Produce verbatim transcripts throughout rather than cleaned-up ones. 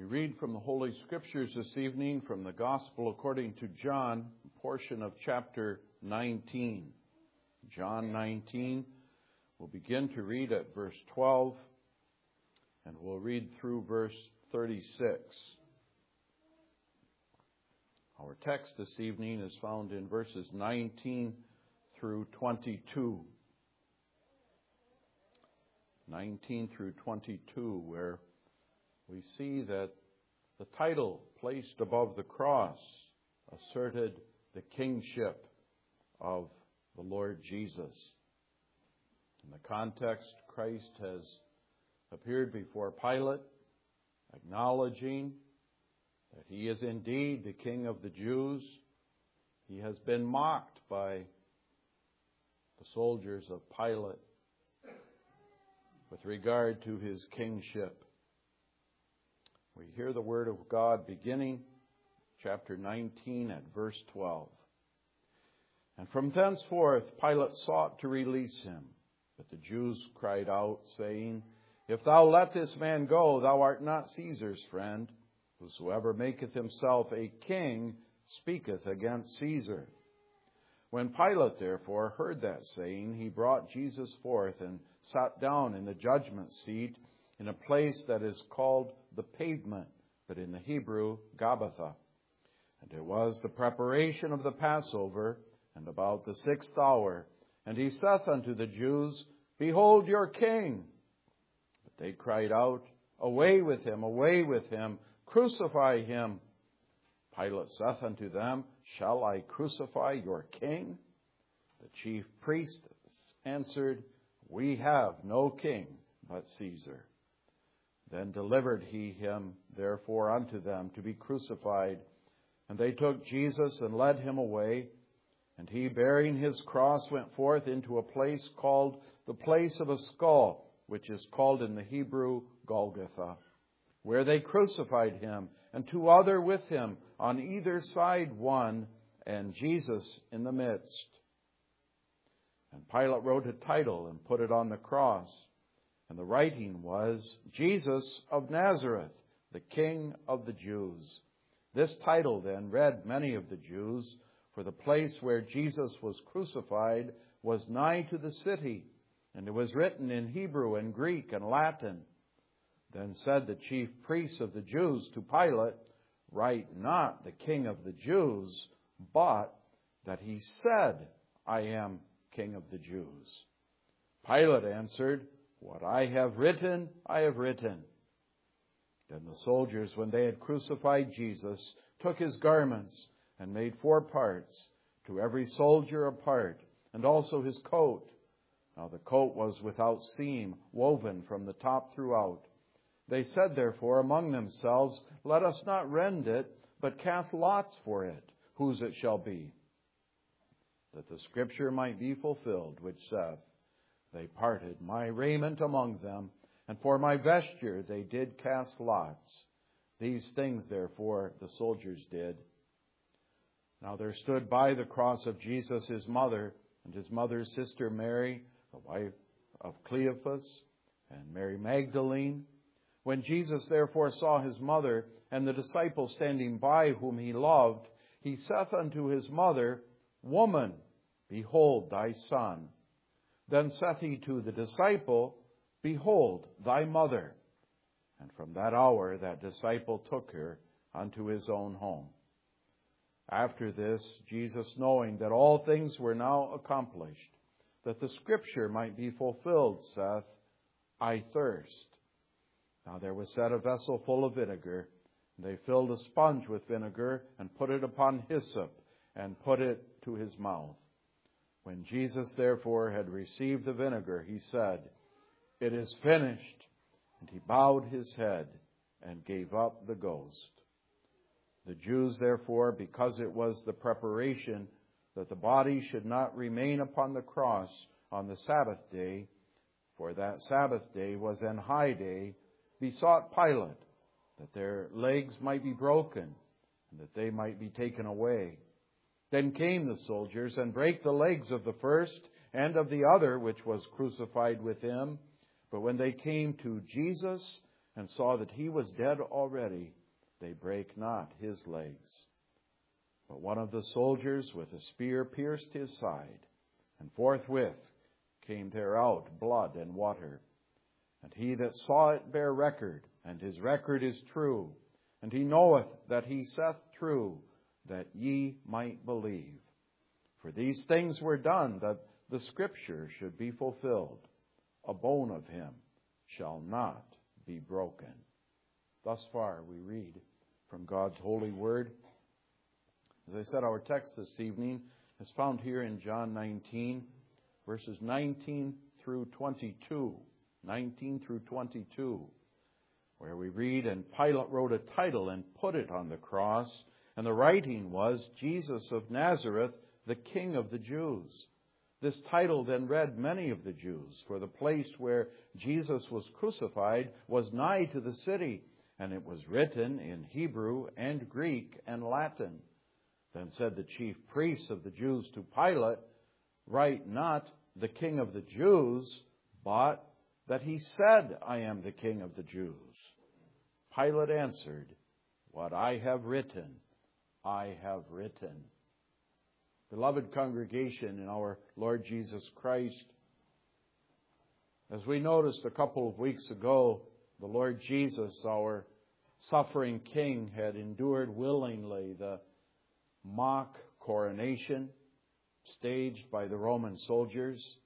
read from the Holy Scriptures this evening from the Gospel according to John, a portion of chapter nineteen. John nineteen. We'll begin to read at verse twelve, and we'll read through verse thirty-six. Our text this evening is found in verses nineteen through twenty-two. nineteen through twenty-two, where we see that the title placed above the cross asserted the kingship of the Lord Jesus. In the context, Christ has appeared before Pilate, acknowledging that he is indeed the King of the Jews. He has been mocked by the soldiers of Pilate with regard to his kingship. We hear the word of God beginning chapter nineteen at verse twelve. And from thenceforth Pilate sought to release him, but the Jews cried out, saying, If thou let this man go, thou art not Caesar's friend. Whosoever maketh himself a king speaketh against Caesar. When Pilate therefore heard that saying, he brought Jesus forth and sat down in the judgment seat in a place that is called the Pavement, but in the Hebrew, Gabbatha. And it was the preparation of the Passover, and about the sixth hour. And he saith unto the Jews, Behold your king. But they cried out, Away with him, away with him, crucify him. Pilate saith unto them, Shall I crucify your king? The chief priests answered, We have no king but Caesar. Then delivered he him therefore unto them to be crucified. And they took Jesus and led him away. And he, bearing his cross, went forth into a place called the place of a skull, which is called in the Hebrew Golgotha, where they crucified him, and two other with him, on either side one, and Jesus in the midst. And Pilate wrote a title and put it on the cross. And the writing was, Jesus of Nazareth, the King of the Jews. This title then read many of the Jews, for the place where Jesus was crucified was nigh to the city, and it was written in Hebrew and Greek and Latin. Then said the chief priests of the Jews to Pilate, Write not the King of the Jews, but that he said, I am King of the Jews. Pilate answered, What I have written, I have written. Then the soldiers, when they had crucified Jesus, took his garments and made four parts, to every soldier a part, and also his coat. Now the coat was without seam, woven from the top throughout. They said therefore among themselves, Let us not rend it, but cast lots for it, whose it shall be. That the scripture might be fulfilled, which saith, They parted my raiment among them, and for my vesture they did cast lots. These things therefore the soldiers did. Now there stood by the cross of Jesus his mother, and his mother's sister Mary, the wife of Cleophas, and Mary Magdalene. When Jesus therefore saw his mother, and the disciple standing by whom he loved, he saith unto his mother, Woman, behold thy son. Then saith he to the disciple, Behold thy mother. And from that hour that disciple took her unto his own home. After this, Jesus, knowing that all things were now accomplished, that the scripture might be fulfilled, saith, I thirst. Now there was set a vessel full of vinegar. And they filled a sponge with vinegar, and put it upon hyssop, and put it to his mouth. When Jesus therefore had received the vinegar, he said, It is finished. And he bowed his head and gave up the ghost. The Jews therefore, because it was the preparation that the body should not remain upon the cross on the Sabbath day, for that Sabbath day was an high day, besought Pilate that their legs might be broken, and that they might be taken away. Then came the soldiers, and brake the legs of the first and of the other which was crucified with him. But when they came to Jesus, and saw that he was dead already, they brake not his legs. But one of the soldiers with a spear pierced his side, and forthwith came there out blood and water. And he that saw it bare record, and his record is true, and he knoweth that he saith true, that ye might believe. For these things were done, that the Scripture should be fulfilled. A bone of him shall not be broken. Thus far we read from God's holy word. As I said, our text this evening is found here in John nineteen, verses nineteen through twenty-two. nineteen through twenty-two, where we read, "And Pilate wrote a title and put it on the cross, and the writing was, Jesus of Nazareth, the King of the Jews. This title then read many of the Jews, for the place where Jesus was crucified was nigh to the city, and it was written in Hebrew and Greek and Latin. Then said the chief priests of the Jews to Pilate, Write not the King of the Jews, but that he said, I am the King of the Jews. Pilate answered, What I have written, I have written." Beloved congregation in our Lord Jesus Christ, as we noticed a couple of weeks ago, the Lord Jesus, our suffering King, had endured willingly the mock coronation staged by the Roman soldiers.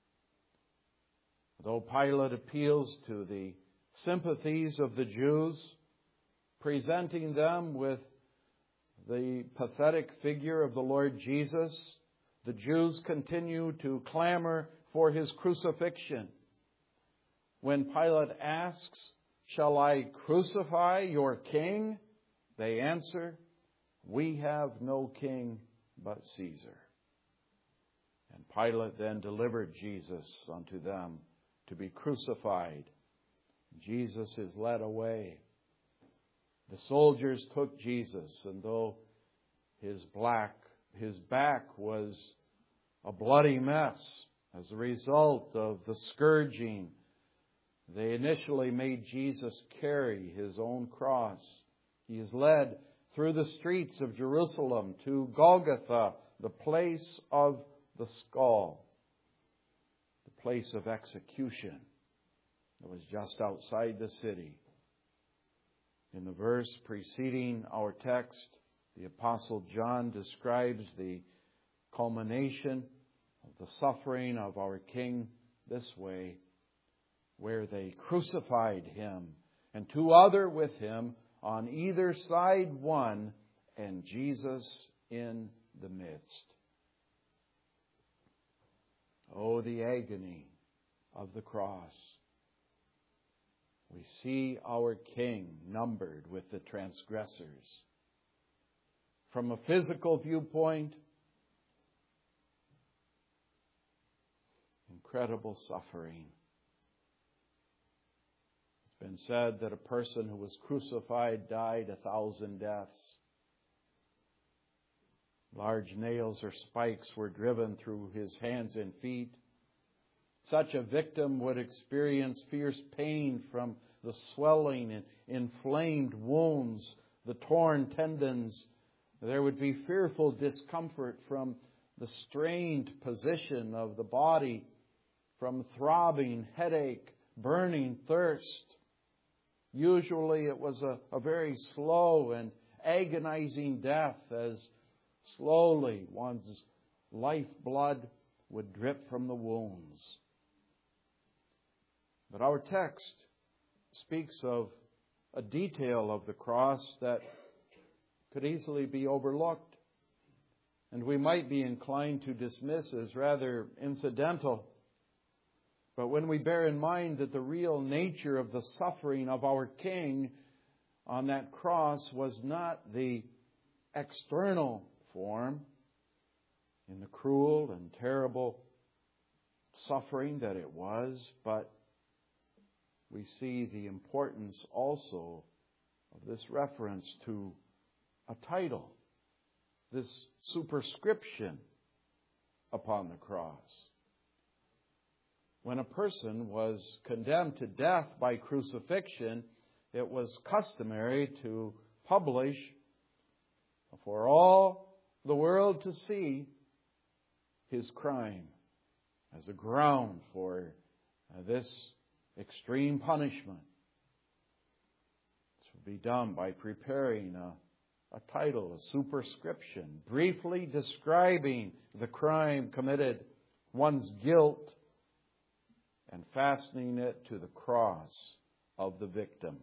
Though Pilate appeals to the sympathies of the Jews, presenting them with the pathetic figure of the Lord Jesus, the Jews continue to clamor for his crucifixion. When Pilate asks, "Shall I crucify your king?" they answer, "We have no king but Caesar." And Pilate then delivered Jesus unto them to be crucified. Jesus is led away. The soldiers took Jesus, and though his black, his back was a bloody mess as a result of the scourging, they initially made Jesus carry his own cross. He is led through the streets of Jerusalem to Golgotha, the place of the skull, the place of execution that was just outside the city. In the verse preceding our text, the Apostle John describes the culmination of the suffering of our King this way, where they crucified him, and two other with him, on either side one, and Jesus in the midst. Oh, the agony of the cross. We see our King numbered with the transgressors. From a physical viewpoint, incredible suffering. It's been said that a person who was crucified died a thousand deaths. Large nails or spikes were driven through his hands and feet. Such a victim would experience fierce pain from the swelling and inflamed wounds, the torn tendons. There would be fearful discomfort from the strained position of the body, from throbbing headache, burning thirst. Usually it was a, a very slow and agonizing death, as slowly one's lifeblood would drip from the wounds. But our text speaks of a detail of the cross that could easily be overlooked, and we might be inclined to dismiss as rather incidental. But when we bear in mind that the real nature of the suffering of our King on that cross was not the external form, in the cruel and terrible suffering that it was, but we see the importance also of this reference to a title, this superscription upon the cross. When a person was condemned to death by crucifixion, it was customary to publish for all the world to see his crime as a ground for this extreme punishment. This would be done by preparing a, a title, a superscription, briefly describing the crime committed, one's guilt, and fastening it to the cross of the victim.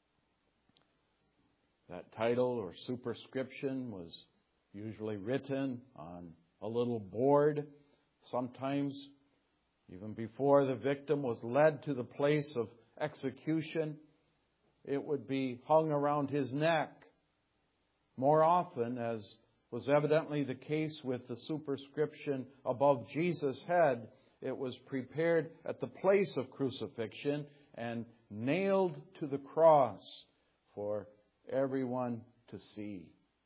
That title or superscription was usually written on a little board, sometimes even before the victim was led to the place of execution. It would be hung around his neck. More often, as was evidently the case with the superscription above Jesus' head, it was prepared at the place of crucifixion and nailed to the cross for everyone to see.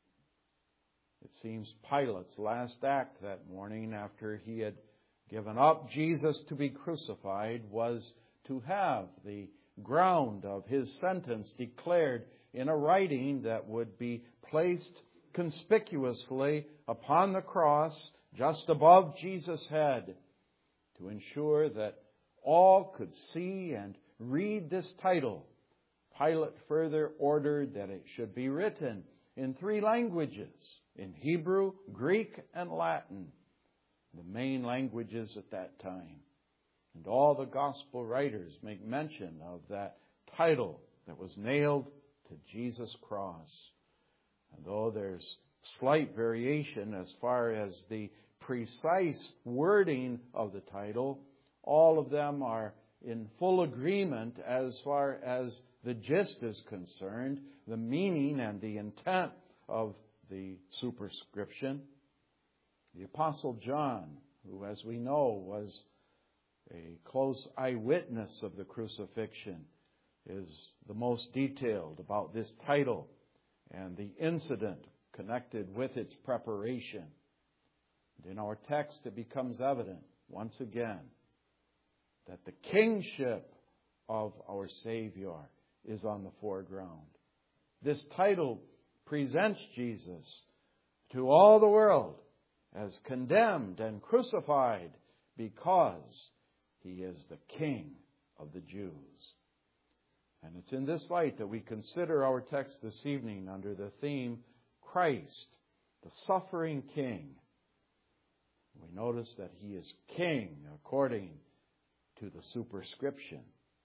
It seems Pilate's last act that morning, after he had given up Jesus to be crucified, was to have the ground of his sentence declared in a writing that would be placed conspicuously upon the cross just above Jesus' head, to ensure that all could see and read this title. Pilate further ordered that it should be written in three languages, in Hebrew, Greek, and Latin, the main languages at that time. And all the gospel writers make mention of that title that was nailed to Jesus' cross. And though there's slight variation as far as the precise wording of the title, all of them are in full agreement as far as the gist is concerned, the meaning and the intent of the superscription. The Apostle John, who, as we know, was a close eyewitness of the crucifixion, is the most detailed about this title and the incident connected with its preparation. And in our text, it becomes evident once again that the kingship of our Savior is on the foreground. This title presents Jesus to all the world as condemned and crucified because he is the King of the Jews. And it's in this light that we consider our text this evening under the theme, Christ, the suffering King. We notice that he is King according to the superscription.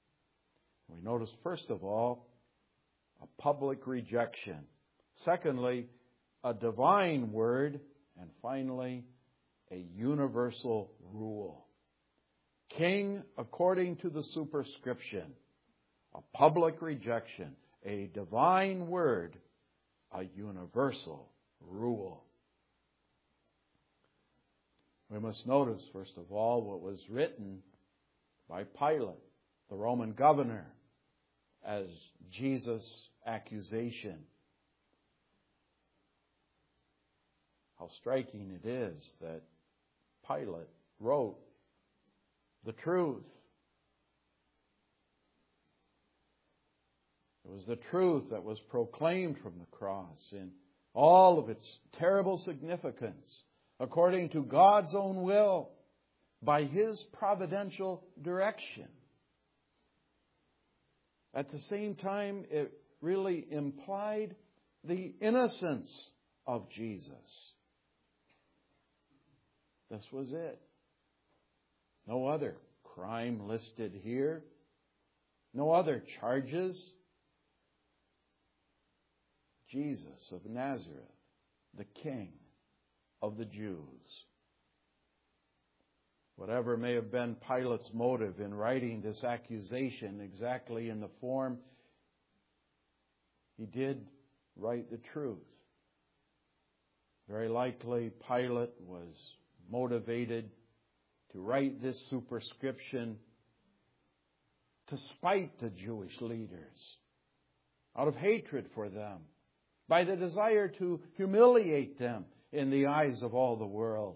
We notice, first of all, a public rejection. Secondly, a divine word. And finally, a universal rule. King according to the superscription. A public rejection. A divine word. A universal rule. We must notice, first of all, what was written by Pilate, the Roman governor, as Jesus' accusation. How striking it is that Pilate wrote the truth. It was the truth that was proclaimed from the cross in all of its terrible significance, according to God's own will, by his providential direction. At the same time, it really implied the innocence of Jesus. This was it. No other crime listed here. No other charges. Jesus of Nazareth, the King of the Jews. Whatever may have been Pilate's motive in writing this accusation exactly in the form, he did write the truth. Very likely Pilate was motivated to write this superscription to spite the Jewish leaders, out of hatred for them, by the desire to humiliate them in the eyes of all the world.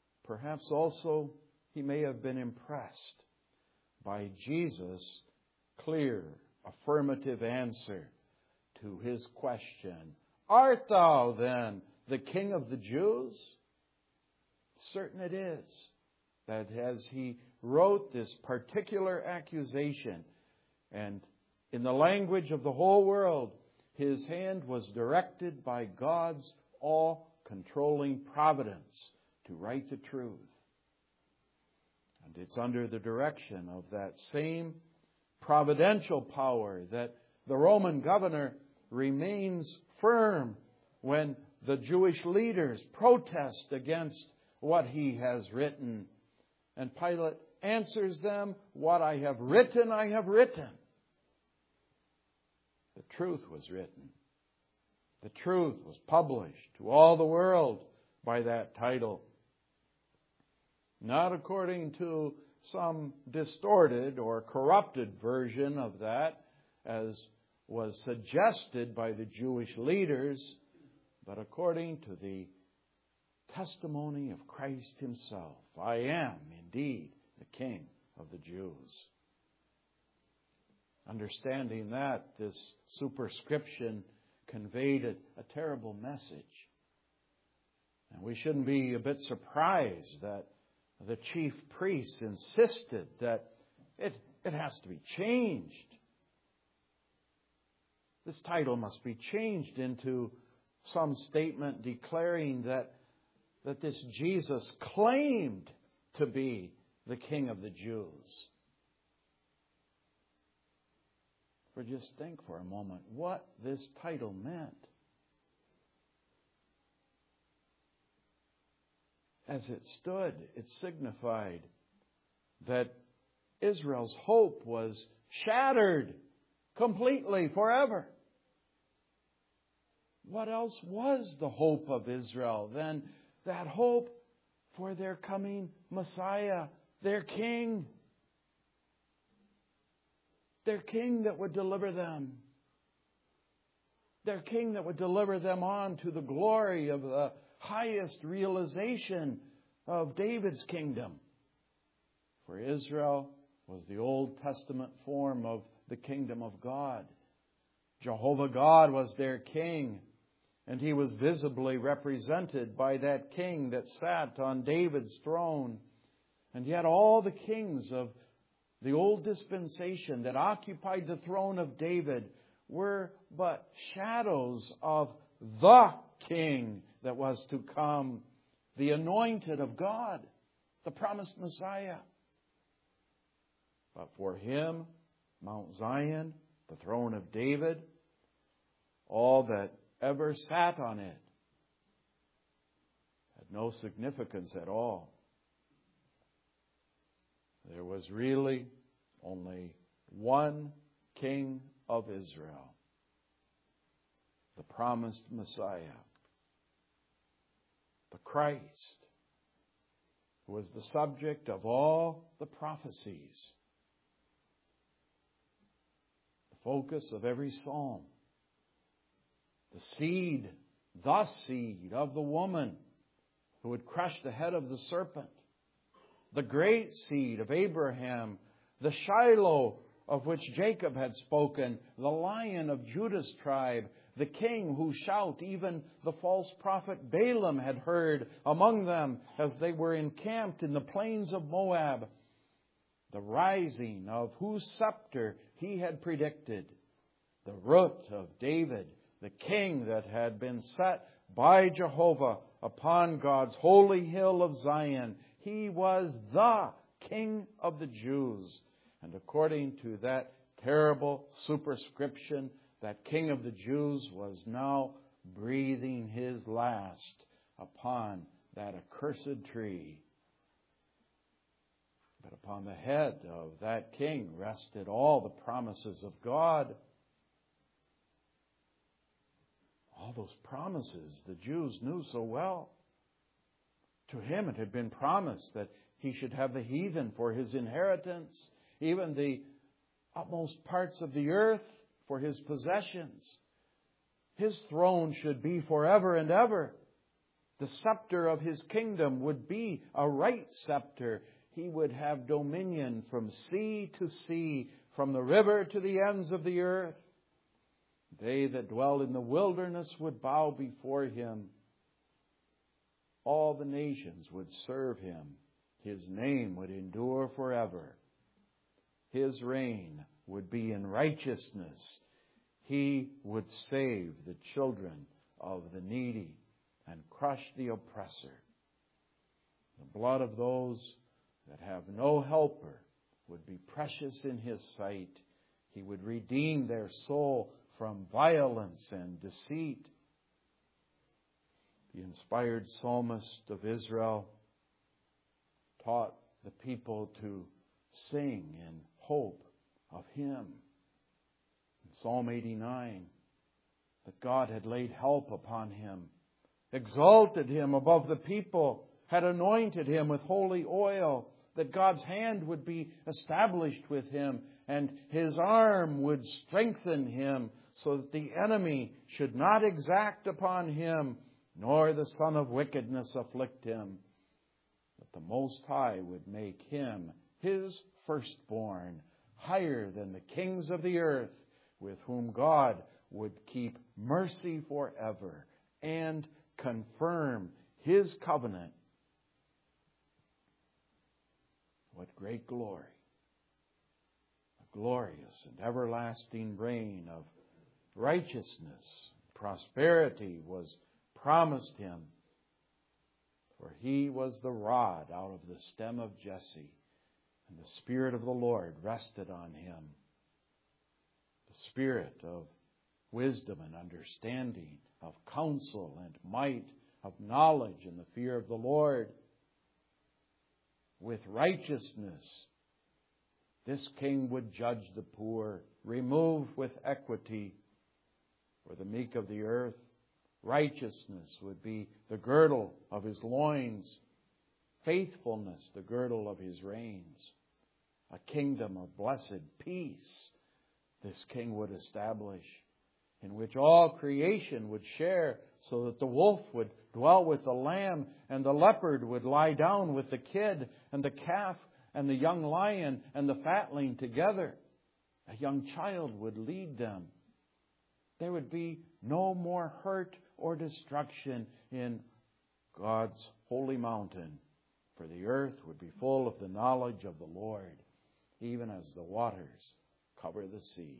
Perhaps also he may have been impressed by Jesus' clear, affirmative answer to his question. Art thou then the King of the Jews? Certain it is that as he wrote this particular accusation, and in the language of the whole world, his hand was directed by God's all-controlling providence to write the truth. And it's under the direction of that same providential power that the Roman governor remains firm when the Jewish leaders protest against what he has written. And Pilate answers them, what I have written, I have written. The truth was written. The truth was published to all the world by that title. Not according to some distorted or corrupted version of that, as was suggested by the Jewish leaders, but according to the testimony of Christ himself. I am indeed the King of the Jews. Understanding that, this superscription conveyed a, a terrible message. And we shouldn't be a bit surprised that the chief priests insisted that it, it has to be changed. This title must be changed into some statement declaring that, that this Jesus claimed to be the King of the Jews. For just think for a moment what this title meant. As it stood, it signified that Israel's hope was shattered completely forever. What else was the hope of Israel than that hope for their coming Messiah, their King? Their King that would deliver them. Their King that would deliver them on to the glory of the highest realization of David's kingdom. For Israel was the Old Testament form of the kingdom of God. Jehovah God was their King, and He was visibly represented by that King that sat on David's throne. And yet all the kings of the old dispensation that occupied the throne of David were but shadows of the King that was to come, the anointed of God, the promised Messiah. But for Him, Mount Zion, the throne of David, all that ever sat on it had no significance at all. There was really only one King of Israel, the promised Messiah, the Christ, who was the subject of all the prophecies, the focus of every psalm, the seed, the seed of the woman who would crush the head of the serpent, the great seed of Abraham, the Shiloh of which Jacob had spoken, the Lion of Judah's tribe, the King whose shout even the false prophet Balaam had heard among them as they were encamped in the plains of Moab, the rising of whose scepter he had predicted, the root of David, the King that had been set by Jehovah upon God's holy hill of Zion. He was the King of the Jews. And according to that terrible superscription, that King of the Jews was now breathing his last upon that accursed tree. But upon the head of that King rested all the promises of God. All those promises the Jews knew so well. To him it had been promised that he should have the heathen for his inheritance, even the utmost parts of the earth for his possessions. His throne should be forever and ever. The scepter of his kingdom would be a right scepter. He would have dominion from sea to sea, from the river to the ends of the earth. They that dwell in the wilderness would bow before Him. All the nations would serve Him. His name would endure forever. His reign would be in righteousness. He would save the children of the needy and crush the oppressor. The blood of those that have no helper would be precious in His sight. He would redeem their soul from violence and deceit. The inspired psalmist of Israel taught the people to sing in hope of Him. In Psalm eighty-nine, that God had laid help upon him, exalted him above the people, had anointed him with holy oil, that God's hand would be established with him, and His arm would strengthen him, so that the enemy should not exact upon him, nor the son of wickedness afflict him. But the Most High would make him His firstborn, higher than the kings of the earth, with whom God would keep mercy forever and confirm His covenant. What great glory! A glorious and everlasting reign of righteousness, prosperity was promised him. For he was the rod out of the stem of Jesse, and the Spirit of the Lord rested on him. The Spirit of wisdom and understanding, of counsel and might, of knowledge and the fear of the Lord. With righteousness, this king would judge the poor, remove with equity for the meek of the earth. Righteousness would be the girdle of his loins, faithfulness the girdle of his reins. A kingdom of blessed peace this king would establish, in which all creation would share, so that the wolf would dwell with the lamb, and the leopard would lie down with the kid, and the calf and the young lion and the fatling together. A young child would lead them. There would be no more hurt or destruction in God's holy mountain, for the earth would be full of the knowledge of the Lord, even as the waters cover the sea.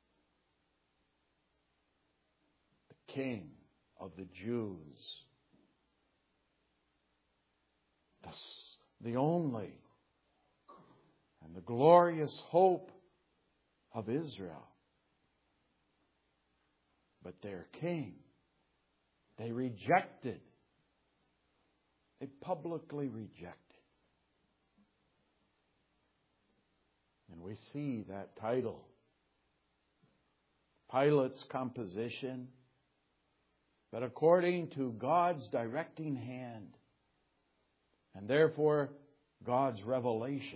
The King of the Jews, the, the only and the glorious hope of Israel. But their king, they rejected. They publicly rejected. And we see that title, Pilate's composition, but according to God's directing hand, and therefore God's revelation,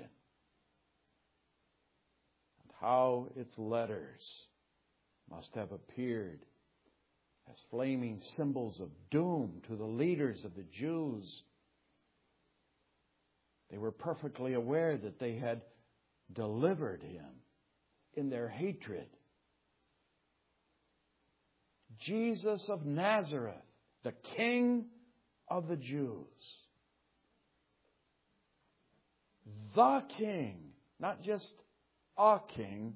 and how its letters must have appeared as flaming symbols of doom to the leaders of the Jews. They were perfectly aware that they had delivered him in their hatred. Jesus of Nazareth, the King of the Jews. The King, not just a king,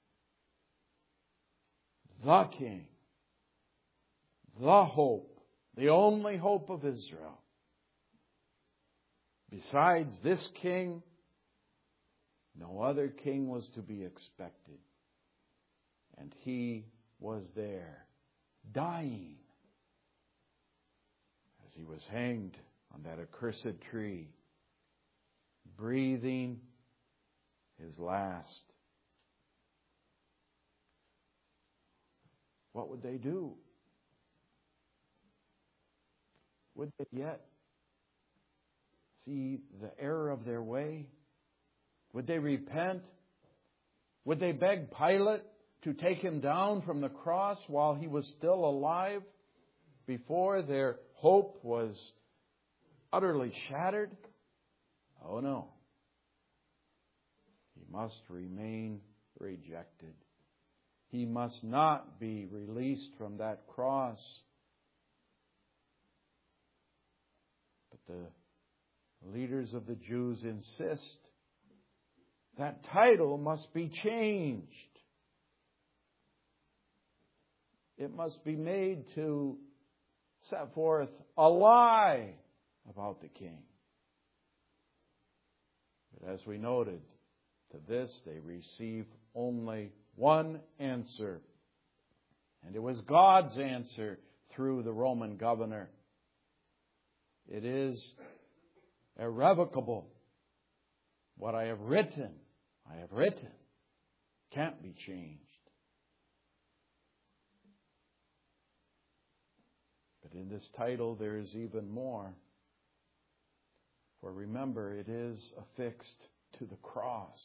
the King, the hope, the only hope of Israel. Besides this king, no other king was to be expected. And he was there, dying, as he was hanged on that accursed tree, breathing his last. What would they do? Would they yet see the error of their way? Would they repent? Would they beg Pilate to take him down from the cross while he was still alive, before their hope was utterly shattered? Oh no. must remain rejected. He must not be released from that cross. But the leaders of the Jews insist that title must be changed. It must be made to set forth a lie about the king. But as we noted, to this they receive only one answer. And it was God's answer through the Roman governor. It is irrevocable. What I have written, I have written. Can't be changed. But in this title there is even more. For remember, it is affixed to the cross.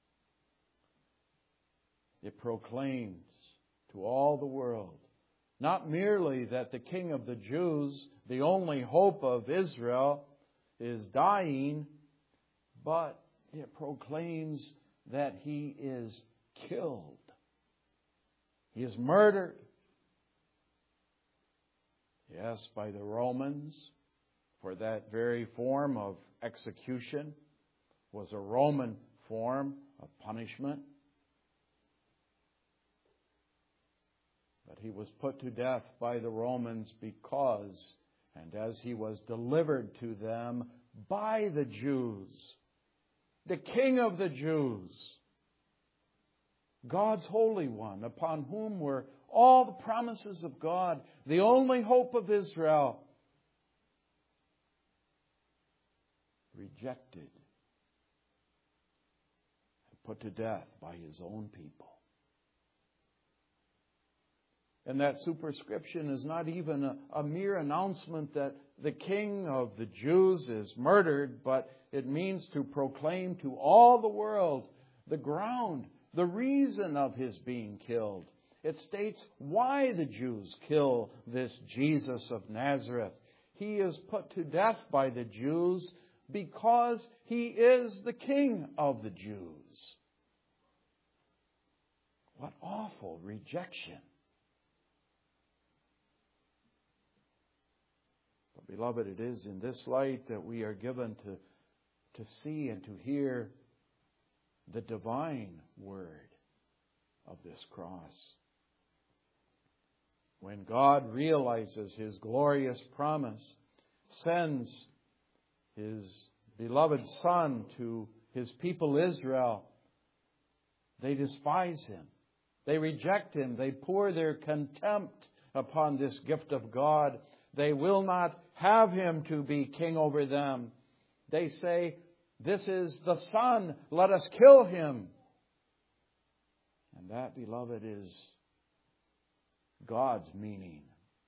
It proclaims to all the world, not merely that the King of the Jews, the only hope of Israel, is dying, but it proclaims that He is killed. He is murdered. Yes, by the Romans, for that very form of execution was a Roman form of punishment. But He was put to death by the Romans because, and as He was delivered to them by the Jews, the King of the Jews, God's Holy One, upon whom were all the promises of God, the only hope of Israel, rejected and put to death by His own people. And that superscription is not even a, a mere announcement that the King of the Jews is murdered, but it means to proclaim to all the world the ground, the reason of His being killed. It states why the Jews kill this Jesus of Nazareth. He is put to death by the Jews because He is the King of the Jews. What awful rejection. But beloved, it is in this light that we are given to, to see and to hear the divine word of this cross. When God realizes His glorious promise, sends His beloved Son to His people Israel, they despise Him. They reject Him. They pour their contempt upon this gift of God. They will not have Him to be king over them. They say, "This is the Son. Let us kill Him." And that, beloved, is God's meaning,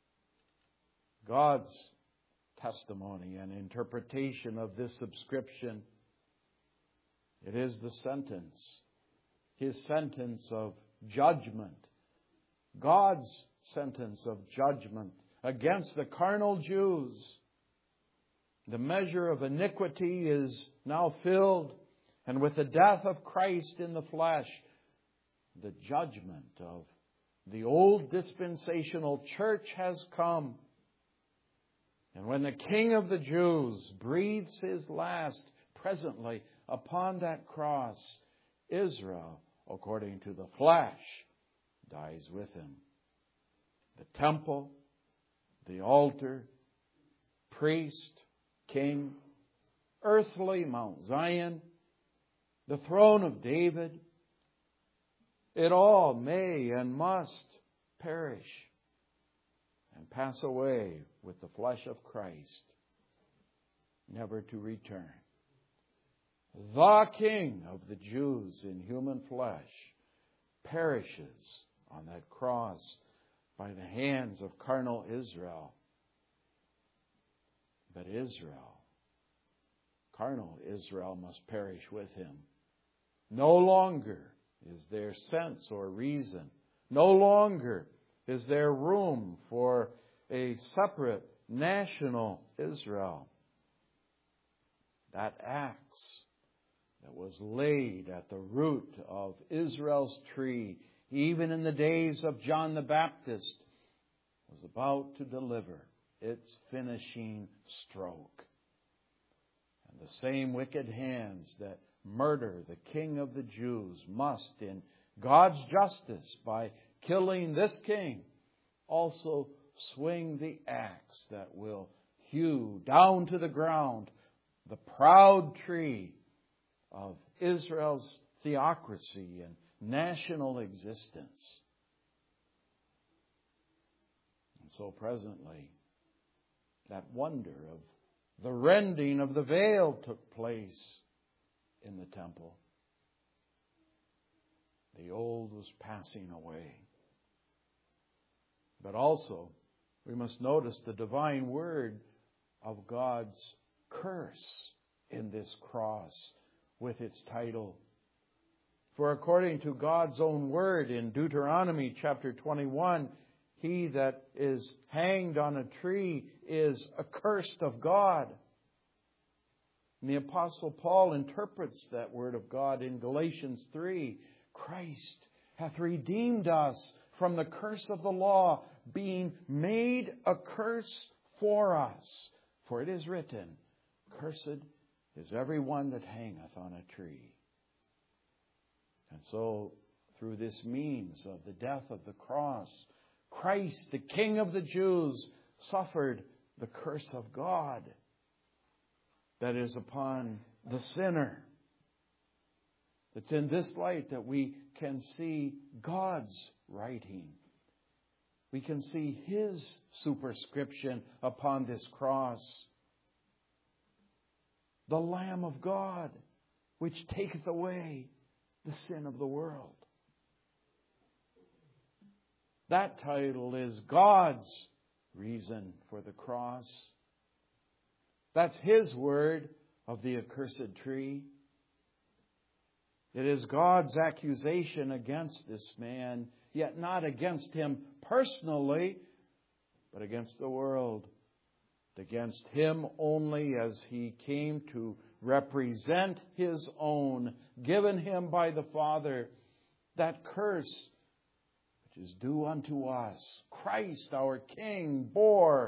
God's testimony and interpretation of this subscription. It is the sentence, His sentence of judgment, God's sentence of judgment against the carnal Jews. The measure of iniquity is now filled, and with the death of Christ in the flesh, the judgment of the old dispensational church has come. And when the King of the Jews breathes His last presently upon that cross, Israel, according to the flesh, dies with Him. The temple, the altar, priest, king, earthly Mount Zion, the throne of David, it all may and must perish and pass away with the flesh of Christ, never to return. The King of the Jews in human flesh perishes on that cross by the hands of carnal Israel. But Israel, carnal Israel, must perish with Him. No longer is there sense or reason. No longer is there room for a separate national Israel. That axe that was laid at the root of Israel's tree, even in the days of John the Baptist, was about to deliver its finishing stroke. And the same wicked hands that murder the King of the Jews must, in God's justice, by killing this king, also swing the axe that will hew down to the ground the proud tree of Israel's theocracy and national existence. And so presently, that wonder of the rending of the veil took place in the temple. The old was passing away. But also, we must notice the divine word of God's curse in this cross with its title. For according to God's own word in Deuteronomy chapter twenty-one, he that is hanged on a tree is accursed of God. And the Apostle Paul interprets that word of God in Galatians three. Christ hath redeemed us from the curse of the law, being made a curse for us. For it is written, Cursed is every one that hangeth on a tree. And so, through this means of the death of the cross, Christ, the King of the Jews, suffered the curse of God that is upon the sinner. It's in this light that we can see God's writing. We can see His superscription upon this cross. The Lamb of God, which taketh away the sin of the world. That title is God's reason for the cross. That's His word of the accursed tree. It is God's accusation against this man, yet not against him personally, but against the world. Against him only, as he came to represent his own, given him by the Father, that curse which is due unto us, Christ our King bore.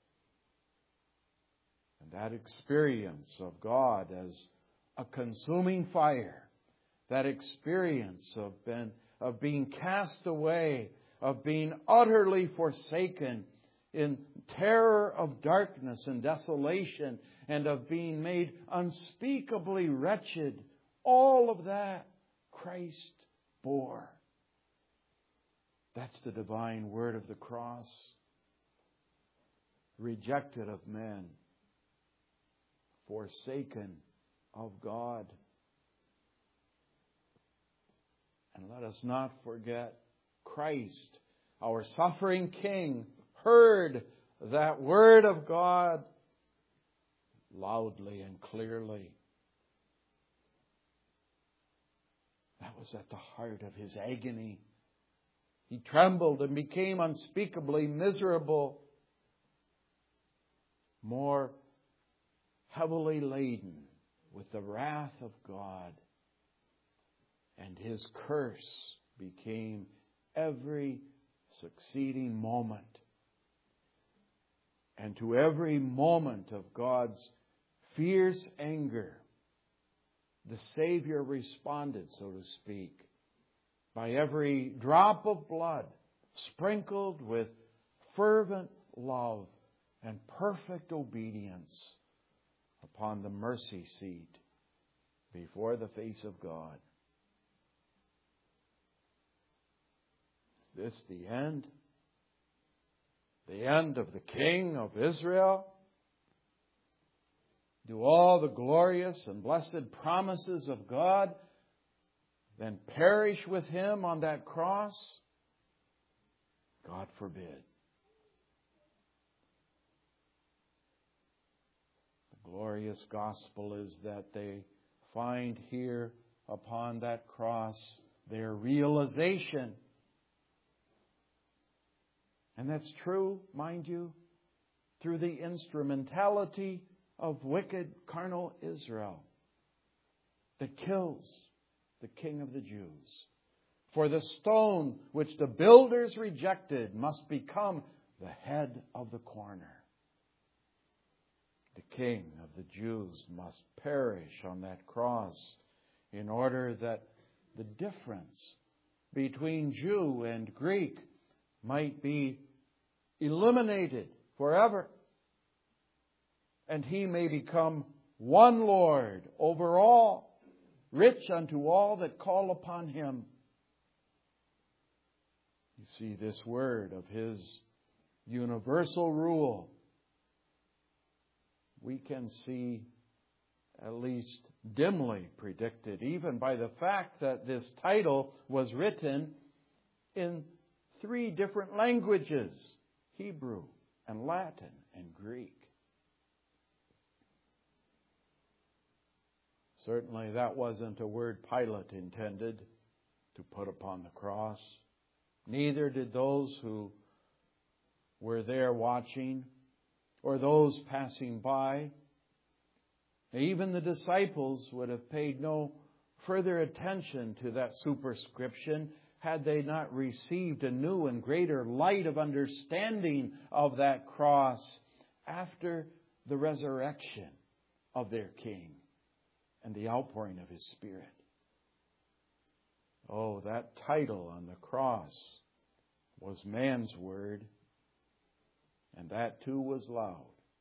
And that experience of God as a consuming fire, that experience of, been, of being cast away, of being utterly forsaken, in terror of darkness and desolation, and of being made unspeakably wretched, all of that Christ bore. That's the divine word of the cross. Rejected of men, forsaken of God. And let us not forget Christ, our suffering King, heard that word of God loudly and clearly. That was at the heart of His agony. He trembled and became unspeakably miserable, more heavily laden with the wrath of God. And His curse became every succeeding moment. And to every moment of God's fierce anger, the Savior responded, so to speak, by every drop of blood sprinkled with fervent love and perfect obedience upon the mercy seat before the face of God. Is this the end? The end of the King of Israel? Do all the glorious and blessed promises of God then perish with Him on that cross? God forbid. The glorious gospel is that they find here upon that cross their realization. And that's true, mind you, through the instrumentality of wicked carnal Israel. that kills the King of the Jews. For the stone which the builders rejected must become the head of the corner. The King of the Jews must perish on that cross in order that the difference between Jew and Greek might be eliminated forever. And He may become one Lord over all, rich unto all that call upon Him. You see, this word of His universal rule, we can see at least dimly predicted, even by the fact that this title was written in three different languages, Hebrew and Latin and Greek. Certainly that wasn't a word Pilate intended to put upon the cross. Neither did those who were there watching or those passing by. Even the disciples would have paid no further attention to that superscription had they not received a new and greater light of understanding of that cross after the resurrection of their King and the outpouring of His Spirit. Oh, that title on the cross was man's word, and that too was loud.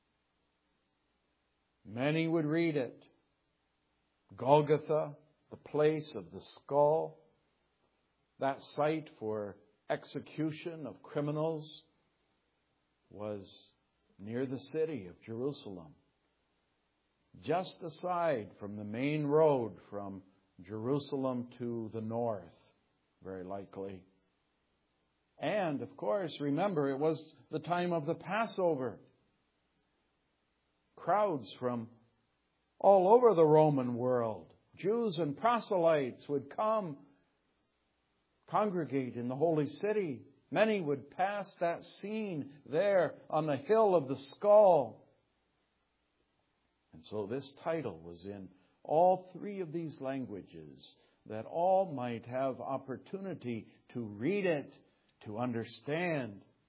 Many would read it. Golgotha, the place of the skull, that site for execution of criminals, was near the city of Jerusalem, just aside from the main road from Jerusalem to the north, very likely. And, of course, remember, it was the time of the Passover. Crowds from all over the Roman world, Jews and proselytes, would come, congregate in the holy city. Many would pass that scene there on the hill of the skull. And so this title was in all three of these languages, that all might have opportunity to read it, to understand.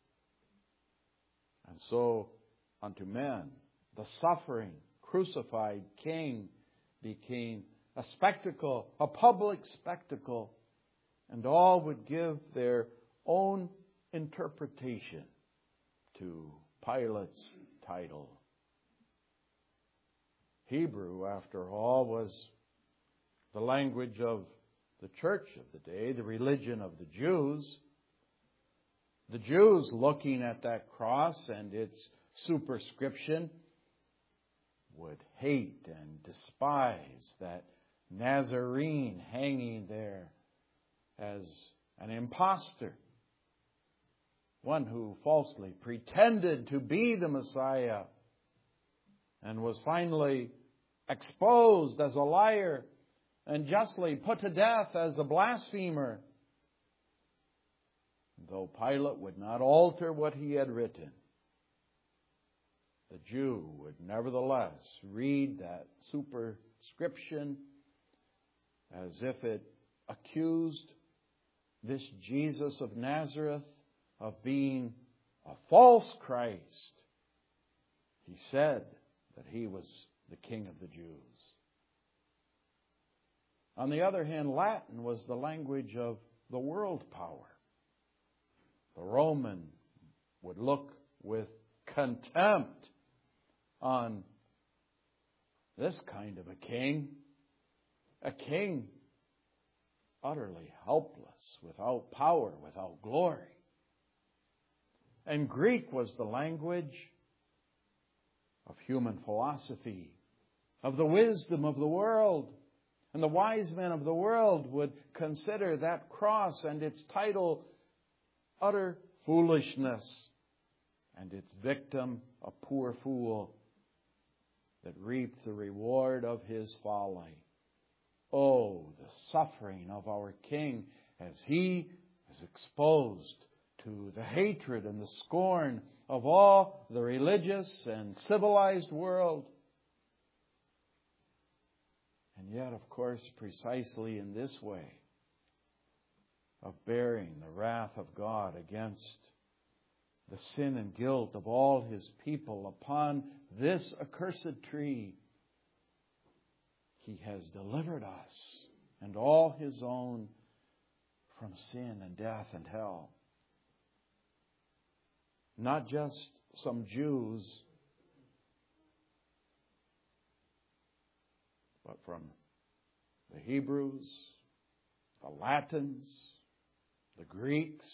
And so unto men, the suffering, crucified King became a spectacle, a public spectacle, and all would give their own interpretation to Pilate's title. Hebrew, after all, was the language of the church of the day, the religion of the Jews. The Jews, looking at that cross and its superscription, would hate and despise that Nazarene hanging there as an impostor, one who falsely pretended to be the Messiah and was finally exposed as a liar and justly put to death as a blasphemer. Though Pilate would not alter what he had written, the Jew would nevertheless read that superscription as if it accused this Jesus of Nazareth of being a false Christ. He said that He was the King of the Jews. On the other hand, Latin was the language of the world power. The Roman would look with contempt on this kind of a king, a king utterly helpless, without power, without glory. And Greek was the language of human philosophy, of the wisdom of the world. And the wise men of the world would consider that cross and its title utter foolishness, and its victim a poor fool that reaped the reward of his folly. Oh, the suffering of our King as He is exposed to the hatred and the scorn of all the religious and civilized world. And yet, of course, precisely in this way of bearing the wrath of God against the sin and guilt of all His people upon this accursed tree, He has delivered us and all His own from sin and death and hell. Not just some Jews, but from the Hebrews, the Latins, the Greeks,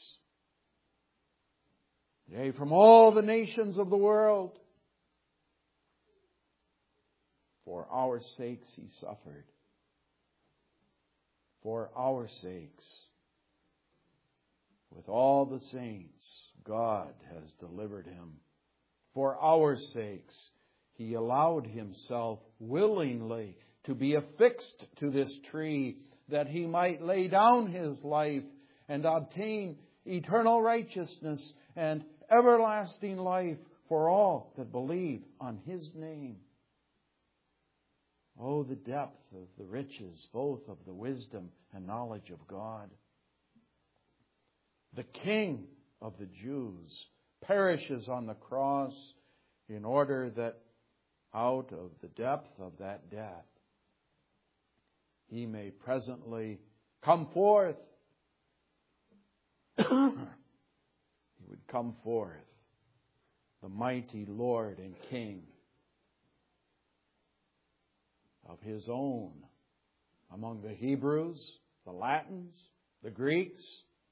yea, from all the nations of the world. For our sakes He suffered. For our sakes, with all the saints, God has delivered Him. For our sakes, He allowed Himself willingly to be affixed to this tree, that He might lay down His life and obtain eternal righteousness and everlasting life for all that believe on His name. Oh, the depth of the riches, both of the wisdom and knowledge of God. The King of the Jews perishes on the cross in order that out of the depth of that death, He may presently come forth. He would come forth, the mighty Lord and King of His own among the Hebrews, the Latins, the Greeks.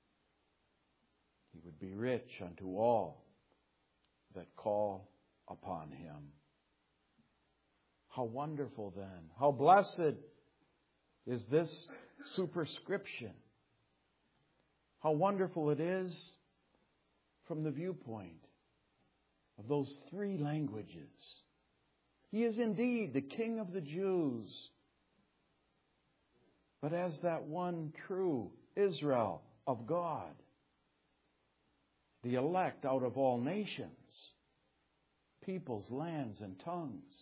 He would be rich unto all that call upon Him. How wonderful then, how blessed is this superscription. How wonderful it is from the viewpoint of those three languages. He is indeed the King of the Jews, but as that one true Israel of God, the elect out of all nations, peoples, lands, and tongues.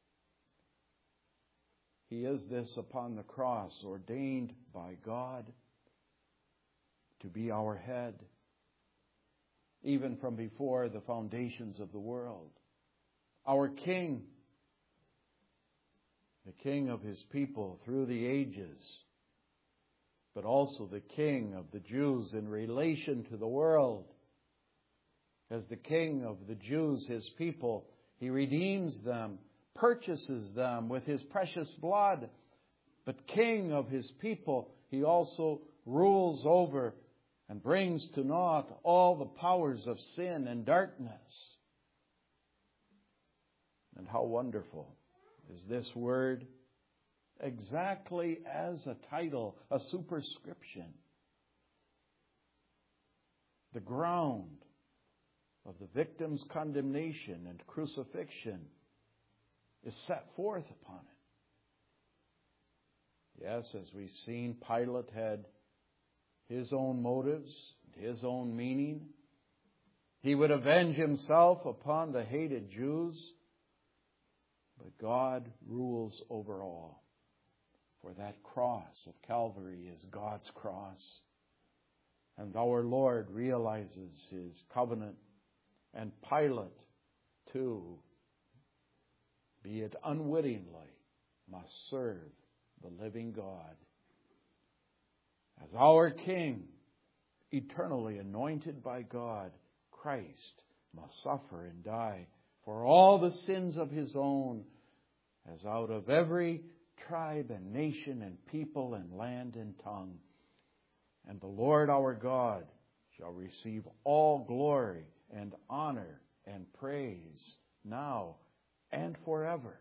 He is this upon the cross, ordained by God to be our head, even from before the foundations of the world. Our King, the King of His people through the ages, but also the King of the Jews in relation to the world. As the King of the Jews, His people, He redeems them, purchases them with His precious blood. But King of His people, He also rules over and brings to naught all the powers of sin and darkness. And how wonderful is this word, exactly as a title, a superscription. The ground of the victim's condemnation and crucifixion is set forth upon it. Yes, as we've seen, Pilate had his own motives, his own meaning. He would avenge himself upon the hated Jews, but God rules over all. For that cross of Calvary is God's cross. And our Lord realizes His covenant. And Pilate, too, be it unwittingly, must serve the living God. As our King, eternally anointed by God, Christ must suffer and die for all the sins of His own, as out of every tribe and nation and people and land and tongue. And the Lord our God shall receive all glory and honor and praise now and forever.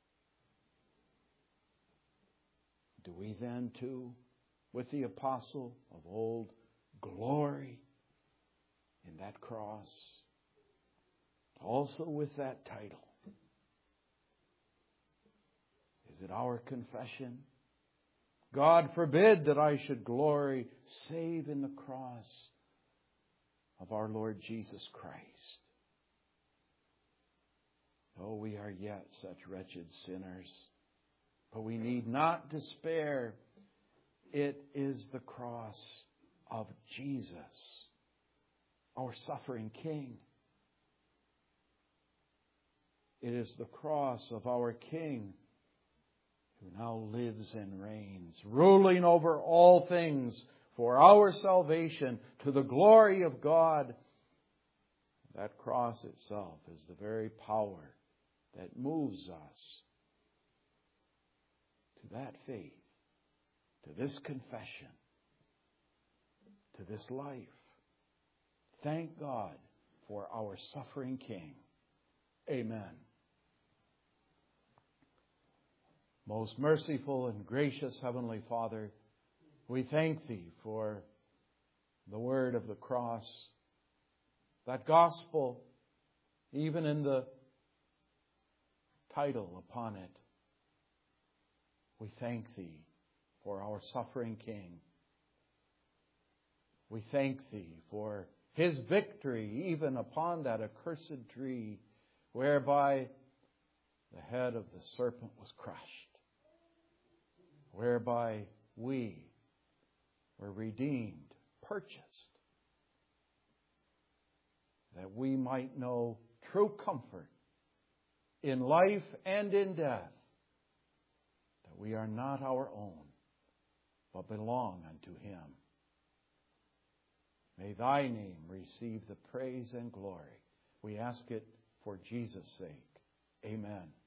Do we then too, with the apostle of old, glory in that cross, also with that title? Is it our confession? God forbid that I should glory save in the cross of our Lord Jesus Christ. Oh, we are yet such wretched sinners. But we need not despair. It is the cross of Jesus, our suffering King. It is the cross of our King who now lives and reigns, ruling over all things for our salvation to the glory of God. That cross itself is the very power that moves us to that faith, to this confession, to this life. Thank God for our suffering King. Amen. Most merciful and gracious Heavenly Father, we thank Thee for the word of the cross, that gospel, even in the title upon it. We thank Thee for our suffering King. We thank Thee for His victory even upon that accursed tree whereby the head of the serpent was crushed, whereby we were redeemed, purchased, that we might know true comfort in life and in death, that we are not our own, but belong unto Him. May Thy name receive the praise and glory. We ask it for Jesus' sake. Amen.